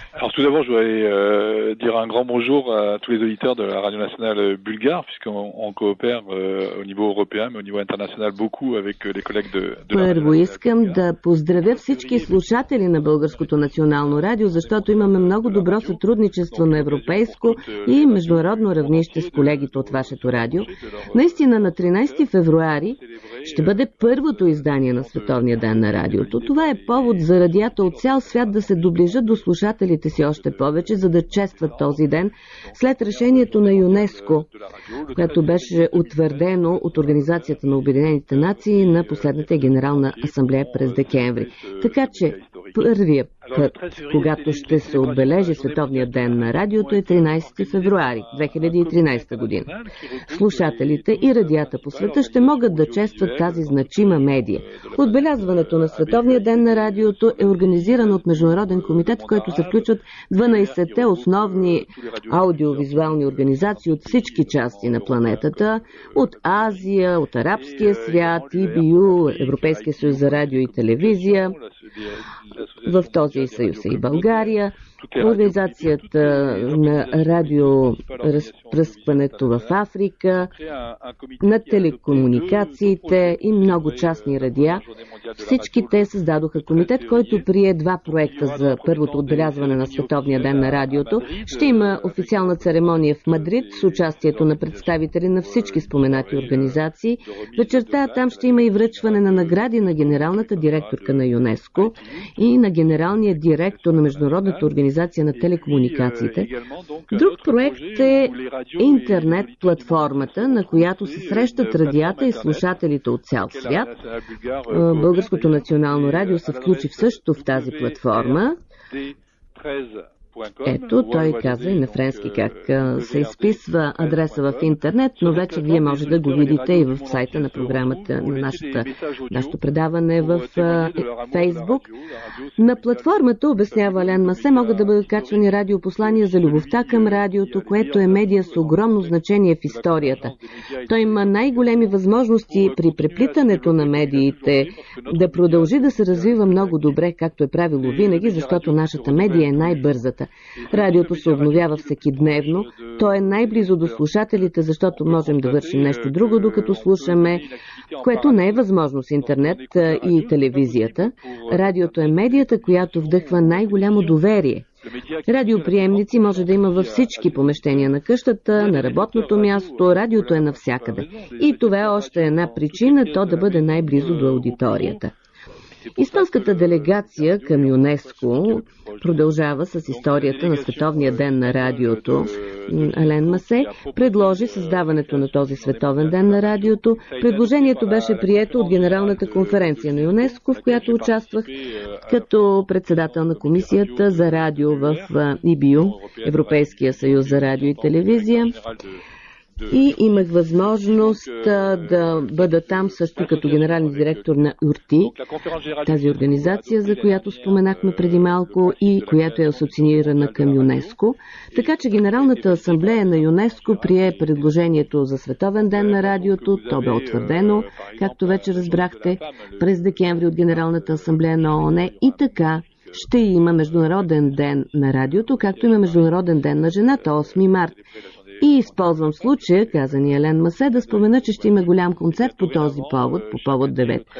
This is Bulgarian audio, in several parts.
Alors tout d'abord, je voudrais dire un grand bonjour à tous les auditeurs de la radio nationale bulgare, puisqu'on coopère au niveau européen, mais au niveau international beaucoup avec les collègues de la radio Първо nationale искам bulgare. да поздравя всички слушатели на Българското национално радио, защото имаме много добро сътрудничество на европейско и международно равнище с колегите от вашето радио. Наистина на 13 февруари ще бъде първото издание на Световния ден на радиото. Това е повод за радията от цял свят да се доближат до слушателите си още повече, за да честват този ден след решението на ЮНЕСКО, което беше утвърдено от Организацията на Обединените нации на последната генерална асамблея през декември. Така че първият път, когато ще се отбележи Световния ден на радиото, е 13 февруари 2013 година. Слушателите и радията по света ще могат да честват тази значима медия. Отбелязването на Световния ден на радиото е организирано от Международен комитет, в който се включват 12-те основни аудиовизуални организации от всички части на планетата, от Азия, от арабския свят, EBU, Европейския съюз за радио и телевизия. В този съюз е и България, Организацията на радиоразпръскването в Африка, на телекомуникациите и много частни радиа. Всички те създадоха комитет, който прие два проекта за първото отбелязване на Световния ден на радиото. Ще има официална церемония в Мадрид с участието на представители на всички споменати организации. Вечерта там ще има и връчване на награди на генералната директорка на ЮНЕСКО и на генералния директор на Международната организация на телекомуникациите. Друг проект е интернет платформата, на която се срещат радията и слушателите от цял свят. Българското национално радио се включи също в тази платформа. Ето, той каза и на френски как се изписва адреса в интернет, но вече вие може да го видите и в сайта на програмата на нашето предаване в Фейсбук. На платформата, обяснява Ален Масе, могат да бъдат качвани радиопослания за любовта към радиото, което е медия с огромно значение в историята. Той има най-големи възможности при преплитането на медиите да продължи да се развива много добре, както е правило винаги, защото нашата медия е най-бързата. Радиото се обновява всекидневно. То е най-близо до слушателите, защото можем да вършим нещо друго, докато слушаме, което не е възможно с интернет и телевизията. Радиото е медията, която вдъхва най-голямо доверие. Радиоприемници може да има във всички помещения на къщата, на работното място. Радиото е навсякъде. И това е още една причина то да бъде най-близо до аудиторията. Испанската делегация към ЮНЕСКО продължава с историята на Световния ден на радиото. Ален Масе предложи създаването на този Световен ден на радиото. Предложението беше прието от Генералната конференция на ЮНЕСКО, в която участвах като председател на комисията за радио в EBU, Европейския съюз за радио и телевизия. И имах възможност да бъда там също като генерален директор на УРТИ, тази организация, за която споменахме преди малко и която е асоциирана към ЮНЕСКО. Така че Генералната асамблея на ЮНЕСКО прие предложението за Световен ден на радиото. То бе утвърдено, както вече разбрахте, през декември от Генералната асамблея на ООН и така ще има Международен ден на радиото, както има Международен ден на жената, 8 март. И използвам случая, каза ни Ален Масе, да спомена, че ще има голям концерт по този повод, по повод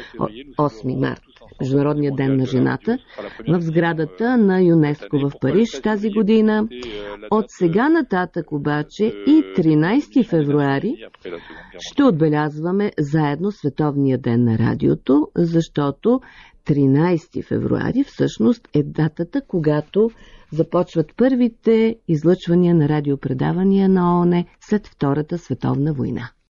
8 март, Международния ден на жената, в сградата на ЮНЕСКО в Париж тази година. От сега нататък обаче и 13 февруари ще отбелязваме заедно Световния ден на радиото, защото 13 февруари всъщност е датата, когато започват първите излъчвания на радиопредавания на ООН след Втората световна война.